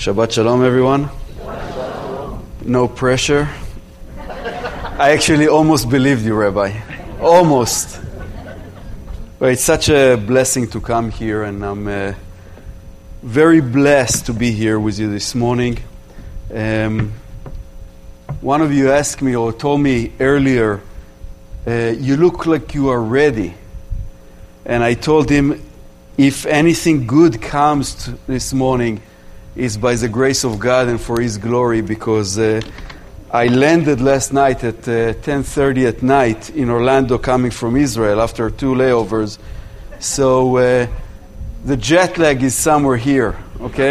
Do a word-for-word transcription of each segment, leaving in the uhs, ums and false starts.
Shabbat Shalom, everyone. No pressure. I actually almost believed you, Rabbi. Almost. But it's such a blessing to come here, and I'm uh, very blessed to be here with you this morning. Um, one of you asked me or told me earlier, uh, you look like you are ready. And I told him, if anything good comes to this morning, it's by the grace of God and for His glory, because uh, I landed last night at uh, ten thirty at night in Orlando, coming from Israel after two layovers. So uh, the jet lag is somewhere here, okay?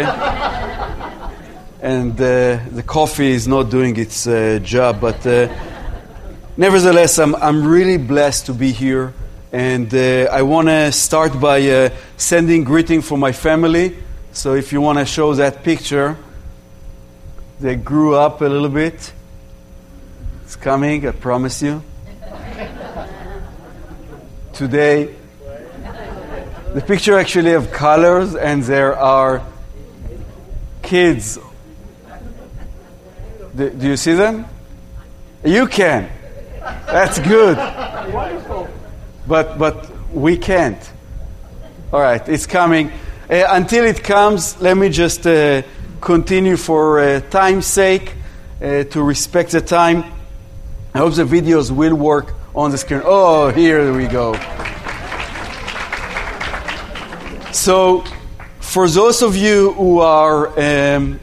And uh, the coffee is not doing its uh, job, but uh, nevertheless, I'm I'm really blessed to be here. And uh, I want to start by uh, sending greeting for my family. So if you want to show that picture, they grew up a little bit. It's coming, I promise you. Today, the picture actually have colors, and there are kids. Do, do you see them? You can. That's good. Wonderful. But but we can't. All right, it's coming. Uh, until it comes, let me just uh, continue for uh, time's sake, uh, to respect the time. I hope the videos will work on the screen. Oh, here we go. So, for those of you who are um,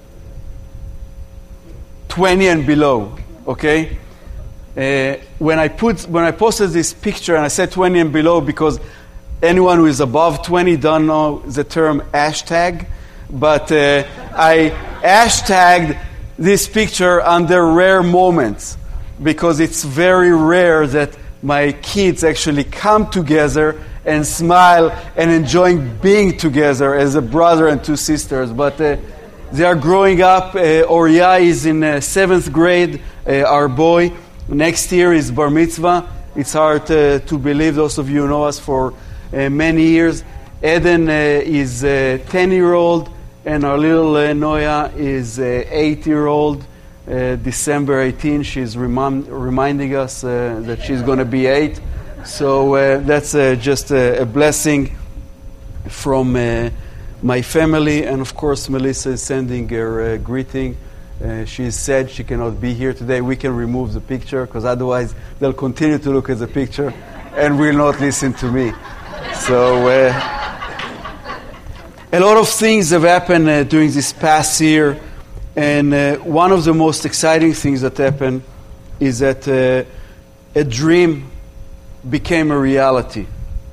twenty and below, okay? Uh, when I put when I posted this picture, and I said twenty and below because anyone who is above twenty don't know the term hashtag, but uh, I hashtagged this picture under rare moments, because it's very rare that my kids actually come together and smile and enjoying being together as a brother and two sisters. But uh, they are growing up. Uh, Oria is in uh, seventh grade, uh, our boy. Next year is bar mitzvah. It's hard uh, to believe. Those of you who know us for uh, many years. Eden uh, is a ten-year-old, and our little uh, Noya is an eight-year-old. Uh, December eighteenth, she's remind, reminding us uh, that she's going to be eight. So uh, that's uh, just a, a blessing from uh, my family. And of course, Melissa is sending her uh, greeting. Uh, she said she cannot be here today. We can remove the picture, because otherwise they'll continue to look at the picture and will not listen to me. So uh, a lot of things have happened uh, during this past year, and uh, one of the most exciting things that happened is that uh, a dream became a reality.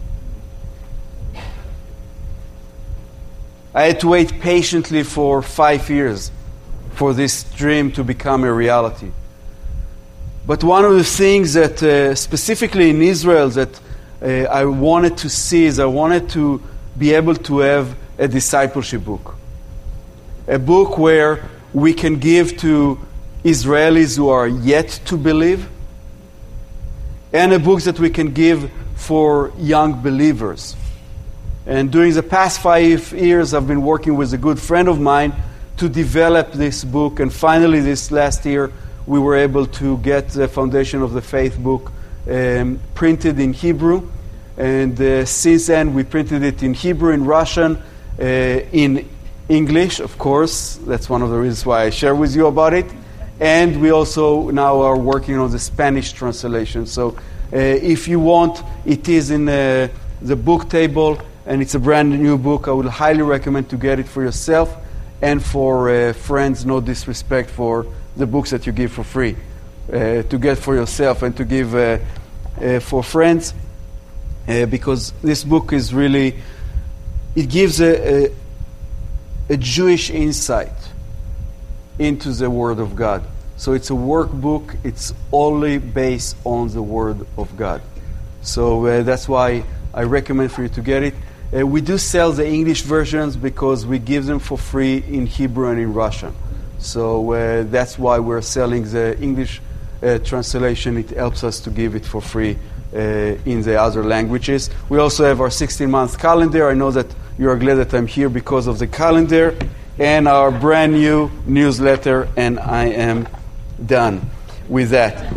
I had to wait patiently for five years for this dream to become a reality. But one of the things that, uh, specifically in Israel, that uh, I wanted to see is I wanted to be able to have a discipleship book. A book where we can give to Israelis who are yet to believe, and a book that we can give for young believers. And during the past five years, I've been working with a good friend of mine to develop this book, and finally this last year we were able to get the Foundation of the Faith book um, printed in Hebrew, and uh, since then we printed it in Hebrew, in Russian, uh, in English, of course. That's one of the reasons why I share with you about it. And we also now are working on the Spanish translation. So uh, if you want, it is in uh, the book table, and it's a brand new book. I would highly recommend to get it for yourself and for uh, friends. No disrespect for the books that you give for free. Uh, to get for yourself and to give uh, uh, for friends. Uh, because this book is really, it gives a, a, a Jewish insight into the Word of God. So it's a workbook. It's only based on the Word of God. So uh, that's why I recommend for you to get it. Uh, we do sell the English versions because we give them for free in Hebrew and in Russian. So uh, that's why we're selling the English uh, translation. It helps us to give it for free uh, in the other languages. We also have our sixteen-month calendar. I know that you are glad that I'm here because of the calendar. and our brand new newsletter, and I am done with that.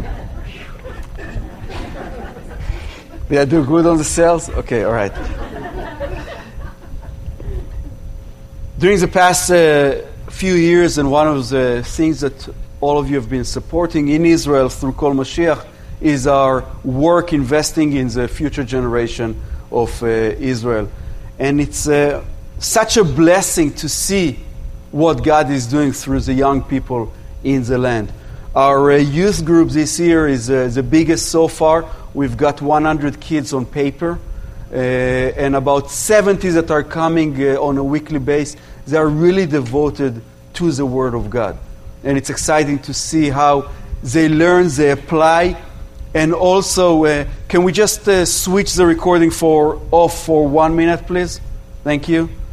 Did I do good on the sales? Okay, all right. During the past uh, few years, and one of the things that all of you have been supporting in Israel through Kol Mashiach is our work investing in the future generation of uh, Israel. And it's uh, such a blessing to see what God is doing through the young people in the land. Our uh, youth group this year is uh, the biggest so far. We've got one hundred kids on paper, uh, and about seventy that are coming uh, on a weekly basis. They are really devoted to the Word of God. And it's exciting to see how they learn, they apply. And also, uh, can we just uh, switch the recording for off for one minute, please? Thank you.